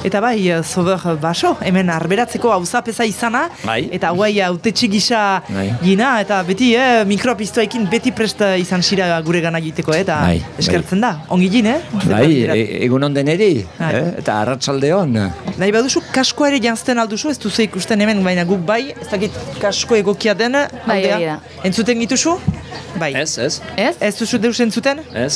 Eta bai, Zober Baso, hemen arberatzeko hauzapeza izana, eta guai autetxe gisa gina, eta beti mikropistoekin beti prest izan zira gure gana egiteko, eta eskertzen da, ongi gine? Egun onden eri, eta arratsalde hon. Nahi baduzu, kaskoa ere jantzten alduzu, ez duzu ikusten hemen, baina guk bai, ez dakit kasko egokia den, aldea. Entzuten gituzu? Bai. Ez. Ez duzu deus entzuten? Ez.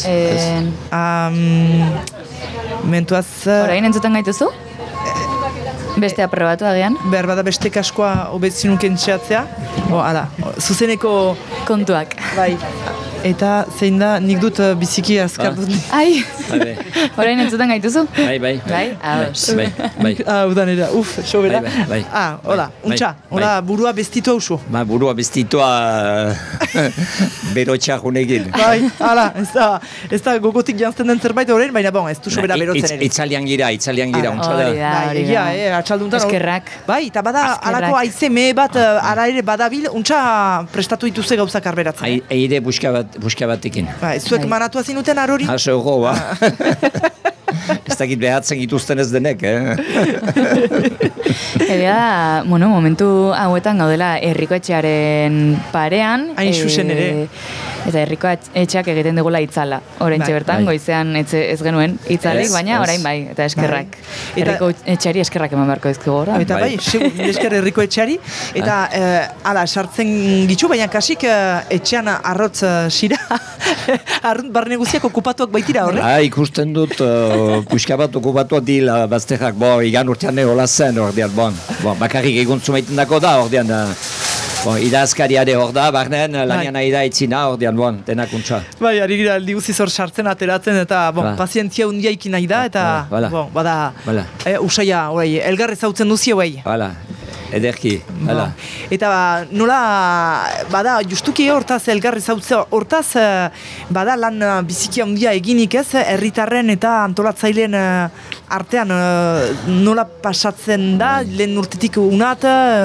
Mentuaz... Orain entzuten gaituzu? Beste aprobatu agian? Behar bada beste kaskoa obetzinuk entxeatzea. Hala, zuzeneko... Kontuak. Bai. Eta zein da, nik dut biziki azkar dut. Ai! Orain entzuten gaituzu? Bai. Udanera, sobera. Bai. Hola, untxa, burua bestitua usu. Burua bestitua berotxak unegin. Bai, hala, ez da gogotik jantzten den zerbait horrein, baina ez du sobera berotzen ere. Itzalian gira, untxa da. Hori da. Atxalduntan. Eskerrak. Bai, eta bada, alako aize mehe bat, ara ere badabil, untxa prestatu dituzte gauzak arberatzen. Eire buska batekin. Zuek manatua zinuten arori? Haso ba. Ez dakit behatzen gituzten ez denek, Egia, momentu hauetan gaudela herriko etxearen parean. Hain zuzen ere. Eta herriko etxeak egiten dugula itzala. Oraintxe bertan, goizean ez genuen itzalik, baina orain bai, eta eskerrak. Herriko etxeari eskerrak eman beharko dizkigu gora. Eta bai, esker herriko etxeari. Eta, sartzen gitu, baina kasik etxean arrotz zira. Arrunt barne guziak okupatuak baitira horre? Ikusten dut, puxka bat okupatuak dila bazterrak, igan urtean hola zen ordean, bakarrik egun zumaiten dako da ordean, idazkariare hor da, barnen lanian nahi da itzina ordean, denak untxa. Bai, ari gira aldi guziz hor sartzen ateratzen, eta pazientzia hundia ikin nahi da, eta bada, usaia, elgarrez hautzen duzio, ederki, hala. Eta nola, bada, justuki hortaz elgarri zautzea, hortaz, bada lan biziki handia eginik ez, herritarren eta antolatzaileen artean nola pasatzen da, lehen urtetik unat,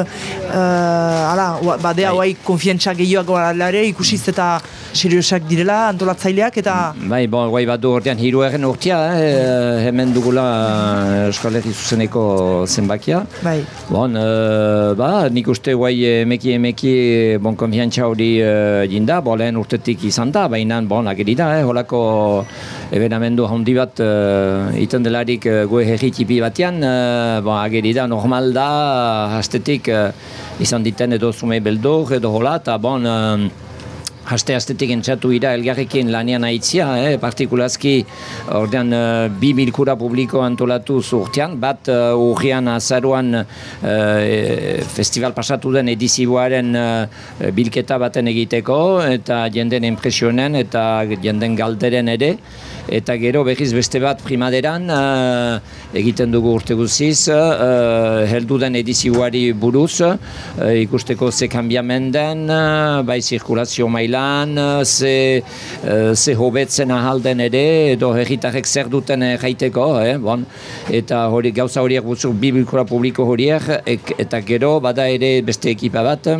badea guai konfiantza gehiago alare ikusiz eta seriosak direla antolatzaileak eta... Bai, guai badu ordean hiruaren urtea, hemen dugula Euskalherri zuzeneko zenbakia. Bai. Nik uste guai emeki konfiantza hori jinda, lehen urtetik izan da, baina ageri da, holako ebenamendu handi bat iten delarik goe herri tipi batean, ageri da, normal da, hastetik izan diten edo zume beldur edo hola, eta haste-hastetik entzatu ira elgarrekin lanian aitzia, partikulazki ordean bi bilkura publiko antolatu urtean, bat urrian azaruan festival pasatu den edizioaren bilketa baten egiteko, eta jenden impresionen eta jenden galderen ere, eta gero berriz beste bat primaderan egiten dugu urte guziz, heldu den edizioari buruz, ikusteko ze kanbiamenden, bai zirkulazio mailan, ze hobetzen ahalden ere, edo herritarrek zer duten jaiteko, eta gauza horiek gutzuk bi bilkura publiko horiek, eta gero bada ere beste ekipa bat,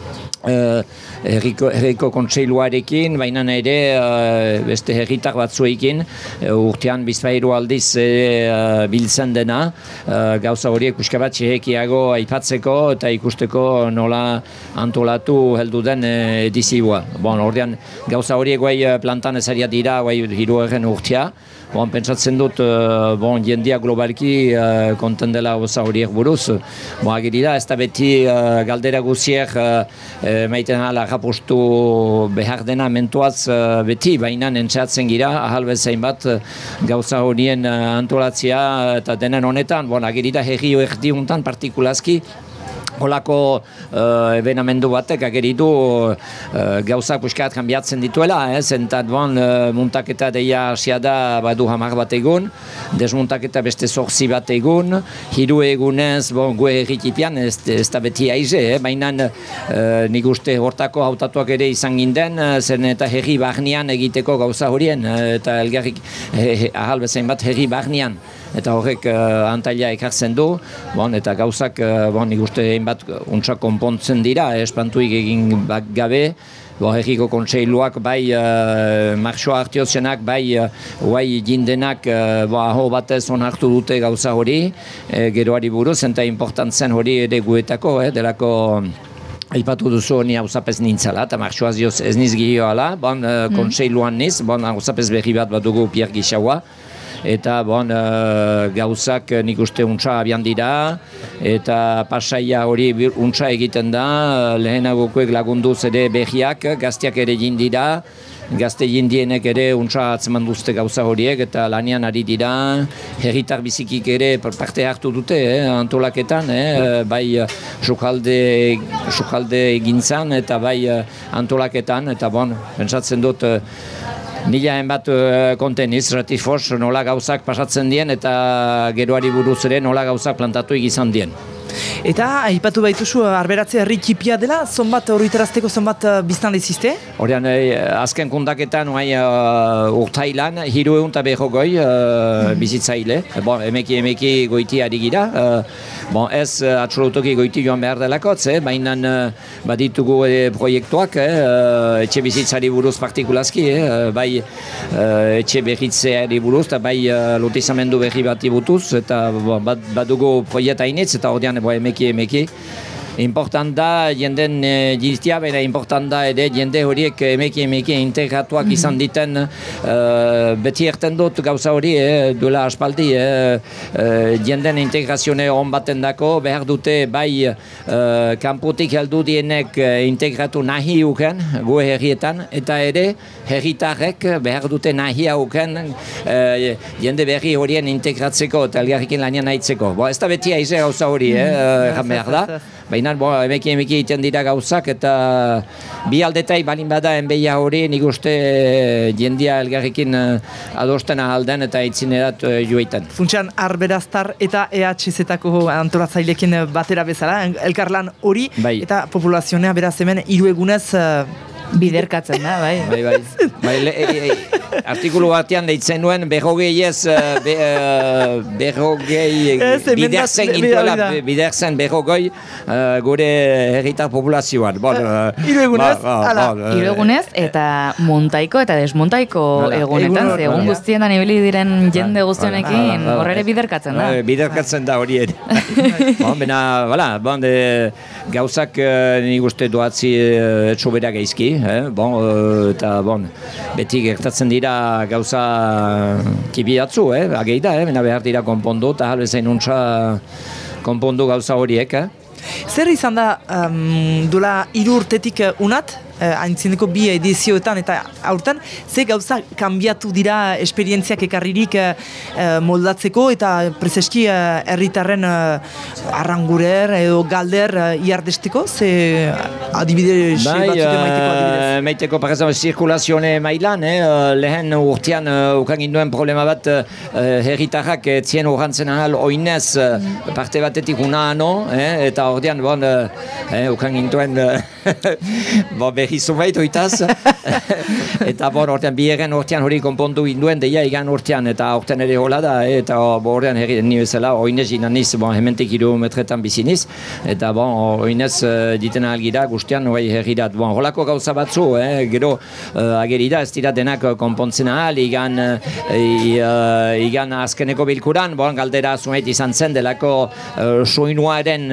herriko kontseiluarekin, baina ere beste herritar batzuekin, urtean bizpairu aldiz biltzen dena, gauza horiek puska bat txehekiago aipatzeko eta ikusteko nola antolatu heldu den edizioa. Ordean gauza horiek guai plantan ezaria dira guai hiruaren urtea, pentsatzen dut jendia globalki konten dela gauza horiek buruz. Ageri da, ez da beti galdera guziek maiten hala rapostu behar dena mentuaz beti, baina entzatzen gira, ahal bezain bat gauza horien antolatzea eta denen honetan, ageri da herri erdi untan partikulazki, holako ebenamendu batek ageritu gauzak puskat kanbiatzen dituela, zentat muntaketa deia hasia da badu 10 bat egun, desmuntaketa beste 8 bat egun, 3 egunez gue herritipian ez da beti aize, baina nik uste hortako hautatuak ere izan ginden, zen eta herri barnean egiteko gauza horien, eta elgarrik ahal bezain bat herri barnean. Eta horrek antaila ekartzen du, eta gauzak nik uste bat untsak konpontzen dira, espantuik egin gabe, herriko kontseiluak, bai marxoa hartiotzenak, bai guai jindenak aho batez onartu dute gauza hori, geroari buruz, eta importantzen hori ere guetako, delako aipatu duzu honi hauzapez nintzala, eta marxoaz joz ez niz gihioala, kontseiluan niz, hauzapez berri bat badugu Pierre Gisaua, eta gauzak nik uste untsa abian dira, eta pasaia hori untsa egiten da, lehenagokoek lagunduz ere berriak, gazteak ere jindira, gazte jindienek ere untsa atzeman duzte gauza horiek, eta lanian ari dira, herritar bizikik ere parte hartu dute, antolaketan, bai sukalde egintzan, eta bai antolaketan, eta pentsatzen dut, nila bat konteniz, ratifos, nola gauzak pasatzen dien, eta geroari buruz ere nola gauzak plantatu egizan dien. Eta, aipatu baituzu, Arberatze herri txipia dela, zonbat horriterazteko zonbat biztan lezizte? Horrean, azken kundaketan, urtailan, 350 bizitzaile, emeki goiti ari gira, ez atxolotoki goiti joan behar delakotz, baina baditugu proiektuak, etxe bizitzari buruz partikulazki, bai etxe berritzeari buruz, eta bai lotizamendu berri bati butuz, eta badugu proiekta initz, eta horrean emeki. Important da, jenden jiltia, baina important da ere jende horiek emeki integratuak izan diten beti erten dut gauza hori, duela aspaldi, jenden integrazione hon baten dako, behar dute bai kanpotik heldu dienek integratu nahi uken, gu herrietan, eta ere herritarrek behar dute nahi uken jende berri horien integratzeko eta elgarrikin lanian haitzeko. Ez da beti aize gauza hori, behar da. Baina, emeki egiten dira gauzak, eta bi aldetai balin bada enbeia hori, nik uste jendia elgarrekin adosten ahalden eta itzinerat joetan. Funtsean, Arberaztar eta EHZ-etako antolatzailekin batera bezala, elkarlan hori, eta populazionea beraz hemen 3 egunez biderkatzen da, bai. Artikulu batean deitzen nuen biderzen berrogei gure herritar populazioan. 3 egunez, ala. 3 egunez eta montaiko eta desmontaiko egunetan, egun guztietan ibili diren jende guztionekin horrere biderkatzen da. Biderkatzen da hori ere. Gauzak nik uste doatzi etxobera geizki, eta beti gertatzen dira gauza kibiatzu, ageida, behar dira konpondu, eta halbezain untsa konpondu gauza horiek. Zer izan da duela 3 urtetik unat, aintzineko 2 edizioetan eta aurten, ze gauza kanbiatu dira esperientziak ekarririk moldatzeko eta prezeski herritarren arrangurer edo galder iardesteko, ze adibide batzuk emaiteko adibidez? Maiteko, par exemple, zirkulazione mailan, lehen urtean ukan ginduen problema bat herritarrak zien urrantzen ahal oinez parte batetik una ano, eta ordean ukan ginduen berri zumeit oitaz, eta ordean biherren urtean hori konpondu induen, deia igan urtean, eta urtean ere hola da, eta ordean herri nivezela, oinez inaniz, hementik 3 kilometretan biziniz, eta oinez ditena algira guztian herrirat. Holako gauza batzu, gero agerida ez dira denak konpontzen ahal, igan azkeneko bilkuran, galdera zumeit izan zen delako soinuaren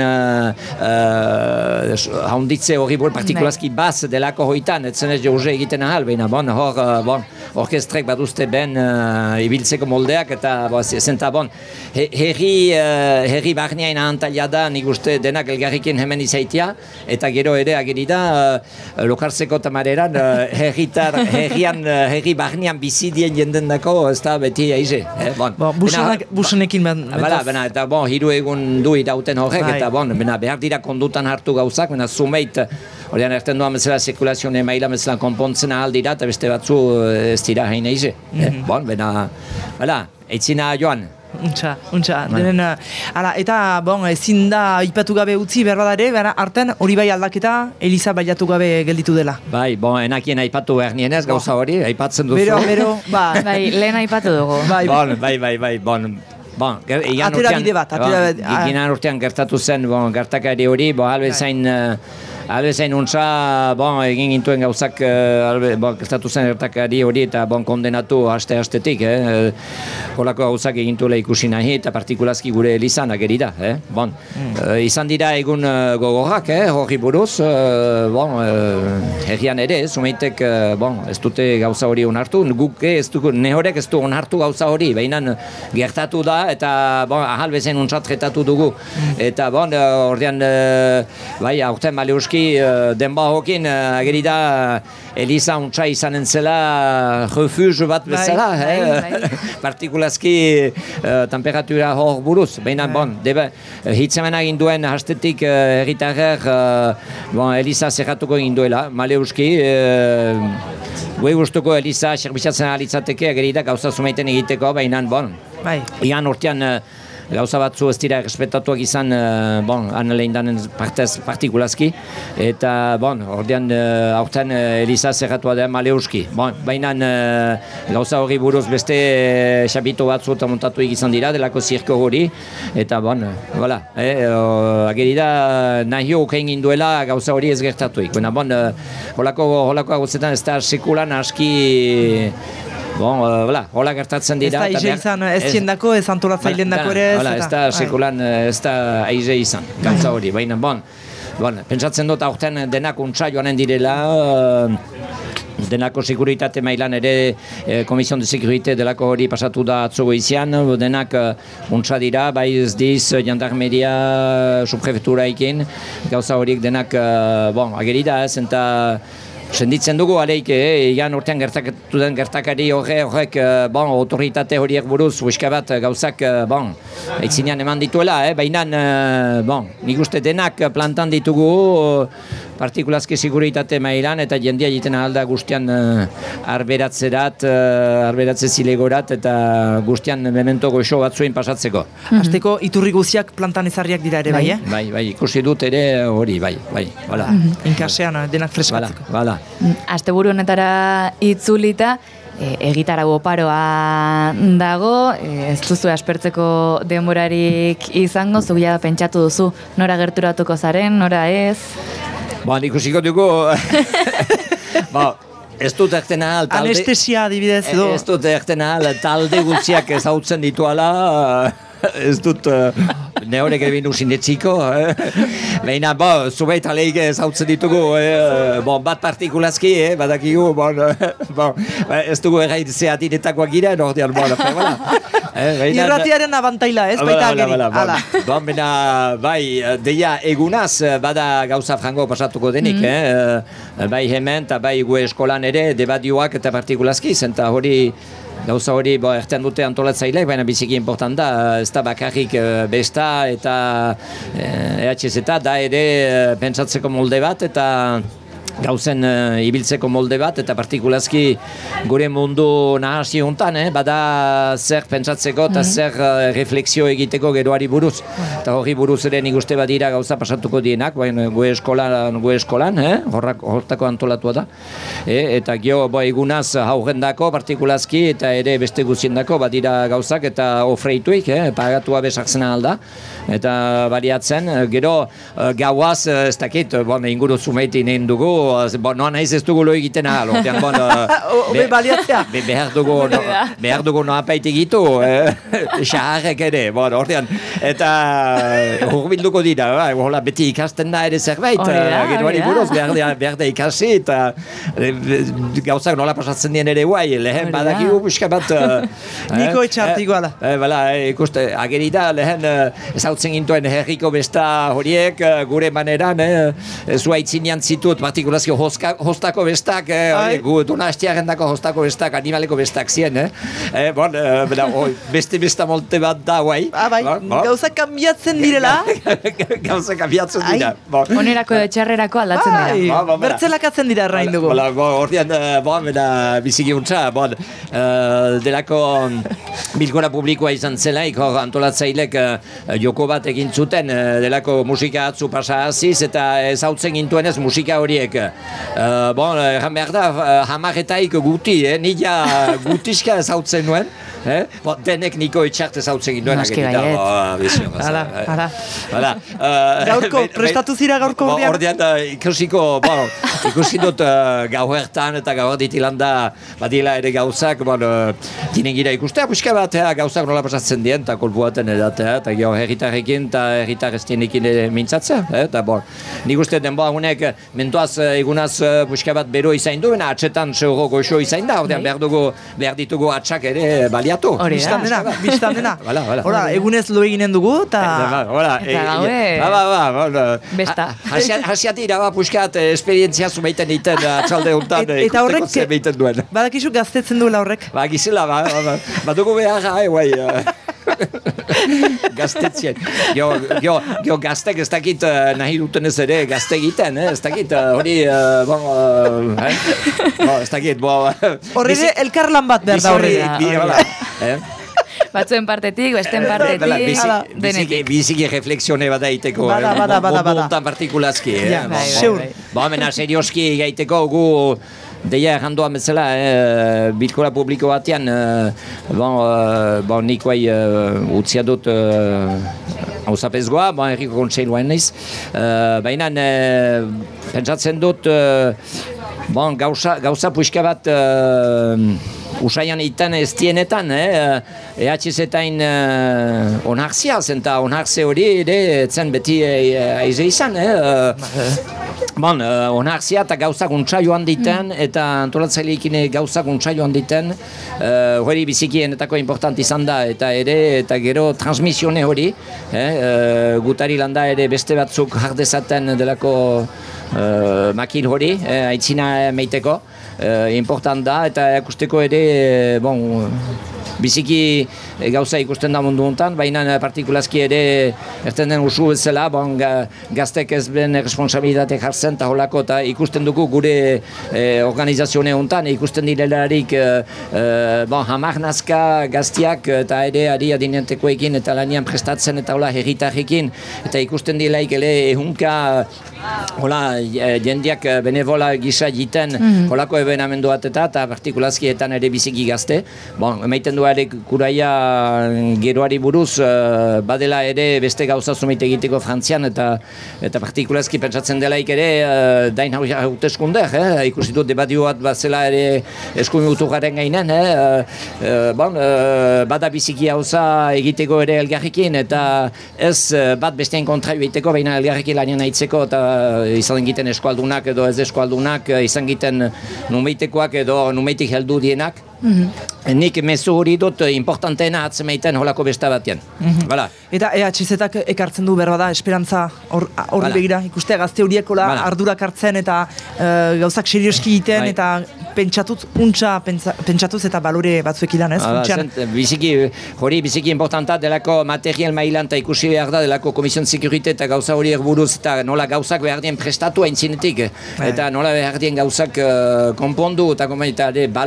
haunditze hori partikulazki baz delako hoitan, etzen ez jauze egiten ahal, baina orkestrek baduzte ben ibiltzeko moldeak, eta zenta herri barneain ahantalia da, nik uste denak elgarrikin hemen izaitia, eta gero ere agerida lokartzeko tamareran herri barnean bizidien jenden dako, ez da beti aize. Busonekin eta 3 egun du irauten horrek, eta behar dira kondutan hartu gauzak, zumeit Horrean erten duan bezala zirkulazione maila bezala konpontzen ahal dira, eta beste batzu ez dira hain eize. Eitzina joan. Untxa. Eta, ezin da ipatu gabe utzi berbadare, arten hori bai aldaketa Eliza baiatu gabe gelditu dela. Bai, enakien aipatu behar nienez gauza hori, aipatzen duzu. Bero, bai, lehen aipatu dugu. Atera bide bat. Ginan urtean gertatu zen, gertakari hori, albezain Albezain untza, egin gintuen gauzak, gertatu zen gertakari hori eta kondenatu haste-hastetik, holako gauzak egintuela ikusi nahi eta partikulazki gure elizan ageri da. Izan dira egun gogorrak, horri buruz, herrian ere, sumeitek, ez dute gauza hori onartu, guk nehorek ez du onartu gauza hori, baina gertatu da eta ahal bezen untzat getatu dugu. Eta ordean, aurten Maleuski denba hokin ageri da Eliza untza izanen zela refugio bat bezala, partikulazki temperatura hor buruz. Baina, hitzemen egin duen hastetik herritarrer Eliza zerratuko egin duela, Maleuski, gue gustuko Eliza serbizatzen alitzateke ageri da gauza zumeiten egiteko, baina, ian urtean gauza batzu ez dira respetatuak izan analein danen partez partikulazki eta ordean aurten Eliza zerratua da Maleuski. Baina gauza hori buruz beste xabitu batzu eta montatu egizan dira delako zirko hori eta ageri da nahi egin duela gauza hori ez gertatuik. Holako gauzetan ez da sekulan aski hola gertatzen dira. Ez da aize izan, ez ziendako, ez antolatzailen dako ere. Ez da sekulan, ez da aize izan, gauza hori. Baina, pentsatzen dut aurten denak untsa joanen direla, denako seguritate mailan ere Komision de Segurite delako hori pasatu da atzogo izian, denak untsa dira, bai ez diz, jandarmeria, subprefetura ikin, gauza horiek denak, ageri da ez, eta senditzen dugu aleik, egan urtean gertakatu den gertakari horrek, autoritate horiek buruz, hueska bat gauzak, eitzinean eman dituela, baina, nik uste denak plantan ditugu, partikulazki seguritate mailan, eta jendia egiten alda guztian arberatze zilegorat, eta guztian memento goxo batzuen pasatzeko. Azteko iturri guziak plantan ezarriak dira ere, bai, Bai, ikusi dut ere hori, bai. Inkasean denak freskatzeko. Asteburu honetara itzulita, egitarau oparoa dago, ez duzu aspertzeko denborarik izango, zugia pentsatu duzu, nora gerturatuko zaren, nora ez? Ikusiko dugu, ez dut erten ahal talde... Anestesia adibidez edo? Ez dut erten ahal talde gutxiak ezautzen dituala, ez dut nehorek ebin usinetziko, baina, zubeit aleik ezautzen ditugu, bat partikulazki, badakigu, ez dugu errait zeatinetakoak gira, nordean, irratiaren abantaila, ez baita ageri. Baina, deia egunaz, bada gauza frango pasatuko denik, bai hemen, eta bai gue eskolan ere, debadioak eta partikulazki, zenta hori, gauza hori, erten dute antolatzaileak, baina biziki important da, ez da bakarrik besta eta EHZ da ere pentsatzeko molde bat eta gauzen ibiltzeko molde bat eta partikulazki gure mundu nahasi hontan, bada zer pentsatzeko eta zer refleksio egiteko geroari buruz. Eta hori buruz ere nik uste badira gauza pasatuko dienak, gue eskolan, hortako antolatua da. Eta gio egunaz haurendako partikulazki eta ere beste guziendako badira gauzak eta ofreituik, pagatua besartzen alda. Eta bariatzen, gero gauaz, ez dakit, inguru zumeiti nein dugu, noa nahiz ez dugu lo egiten ahal, baliatzea. Behar dugu noa paite gitu, xaharrek ere, eta hurbilduko dira, beti ikasten da ere zerbait, geroari buruz, behar da ikasi, eta gauzak nola pasatzen dien ere guai, lehen badakigu buska bat. Niko etxartikoa da. Ageri da, lehen ezautzen gintuen herriko besta horiek, gure maneran, zuaitzinean zitut, partikulazki hostako bestak, gu donastiaren dako hostako bestak, animaleko bestak zien, beste besta molte bat da, guai. Gauzak kanbiatzen direla. Gauzak kanbiatzen dira. Onerako txarrerako aldatzen dira. Bertzelakatzen dira errain dugu. Ordean, biziki untza, delako bilkora publikoa izan zelaik, antolatzailek joko bat egin zuten, delako musika atzu pasa aziz, eta ezautzen gintuen ez musika horiek. Erran behar da, hamarretaik guti, nila gutiska ezautzen nuen, Denek niko itxartez hau zegin duenak. Noski baiet. Hala. Gaurko, prestatu zira gaurko ordean? Ordean ikusi dut gau hertan eta gau erditilan da badila ere gauzak, ginen gira ikustea, puska bat, gauzak nola pasatzen dien, eta kolpuaten edatea, eta gau herritarrekin eta herritarreztienekin mintzatzea. Eta nik uste denboa gunek mentuaz egunaz puska bat bero izain du, bena atxetan zeuro goxo izain da, ordean behar ditugu atxak ere baliatu. Bistan dena. Hora, egunez lo eginen dugu, eta gaue, besta. Hasiatira puskat esperientzia zumeiten iten atxalde honetan ikusteko zer beiten duen. Badakizu gaztetzen duela horrek? Gizela, badugu behar, guai. Gaztetzien. Gio gaztek ez dakit nahi duten ez ere gazte egiten, ez dakit hori, ez dakit. Horre elkarlan bat behar da horre. Batzuen partetik, besten partetik, denetik. Biziki reflexione bada iteko, montan partikulazki. Mena serioski gaiteko gu deia errandoan bezala, bilkora publiko batean, nik guai utzia dut hausapezgoa, erriko kontseiluan naiz, baina pentsatzen dut gauza puixka bat usaian iten ez dienetan, EHZ-etan onartzia, zenta onartze hori ere etzen beti aize izan, onartzia eta gauzak untsa joan diten, eta antolatzaileekin gauzak untsa joan diten, hori bizikienetako important izan da, eta gero transmisione hori, gutari landa ere beste batzuk jardezaten delako makil hori, aitzina meiteko, important da, eta ikusteko ere, biziki gauza ikusten da mundu honetan, baina partikulazki ere erten den usu bezala, gaztek ez ben responsabilitate jartzen eta holako, eta ikusten dugu gure organizazione honetan, ikusten direlarik hamar nazka gaztiak eta ere ari adinentekoekin eta lanian prestatzen eta hola herritarrekin, eta ikusten direlaik ere ehunka jendiak benevola gisa jiten holako ebenamenduat eta partikulazkietan ere biziki gazte. Emaiten du ere kuraia geroari buruz badela ere beste gauza zumeite egiteko Frantzian eta partikulazki pentsatzen delaik ere dain hauteskundeak, ikusi dut debatio bat bazela ere eskuin garen gainen, bada biziki gauza egiteko ere elgarrekin eta ez bat bestean kontra egiteko, baina elgarrekin lanien aitzeko eta izan egiten eskualdunak edo ez eskualdunak, izan egiten numeitekoak edo numeitik heldu dienak. Nik mezu hori dut importanteena atzemeiten holako besta batean. Eta EHZ-ak ekartzen du behar bada esperantza horri begira, ikustea gazte horiek ardurak hartzen eta gauzak serioski egiten eta pentsatuz eta balore batzuek ilan, ez? Hori biziki importanta delako material mailan eta ikusi behar da delako Komision Sekurite eta gauza horiek buruz eta nola gauzak behar dien prestatu haintzinetik eta nola behar dien gauzak konpondu eta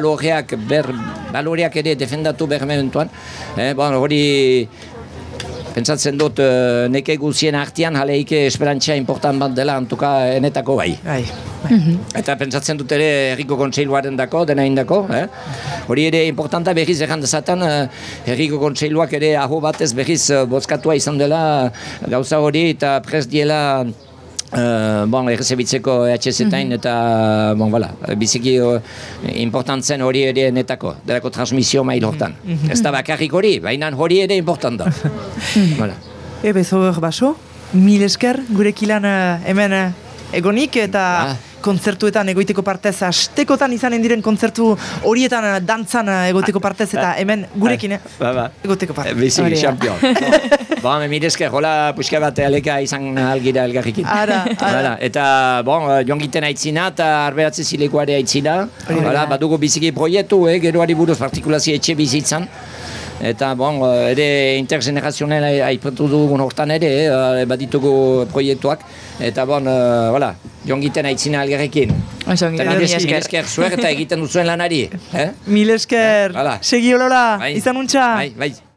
baloreak ere defendatu behar mementuan. Hori pentsatzen dut neke guzien artean jaleike esperantzia important bat dela antuka enetako bai. Eta pentsatzen dut ere herriko kontseiluaren dako, dena indako. Hori ere importanta berriz errandezaten herriko kontseiluak ere aho batez berriz bozkatua izan dela gauza hori eta prest diela errezebitzeko EHZ-etain eta biziki importantzen hori ere netako, delako transmisio mail hortan. Ez da bakarrik hori, baina hori ere important da. Bezogor baso, mil esker gurekilan hemen egonik eta kontzertuetan egoiteko partez, astekotan izanen diren kontzertu horietan dantzan egoteko partez eta hemen gurekin egoteko partez. Biziki, champion. Mil esker, hola puxka bat aleka izan algira elgarrikin. Eta joan giten aitzina eta arberatze zilekoare aitzina. Badugu biziki proiektu, geroari buruz partikulazio etxe bizitzan. Eta ere intergenerazionel aipatu dugun hortan ere, baditugu proiektuak. Eta joan giten aitzina algarrekin. Mil esker, zuer eta egiten duzuen lanari. Mil esker, segi olola, izan untxa.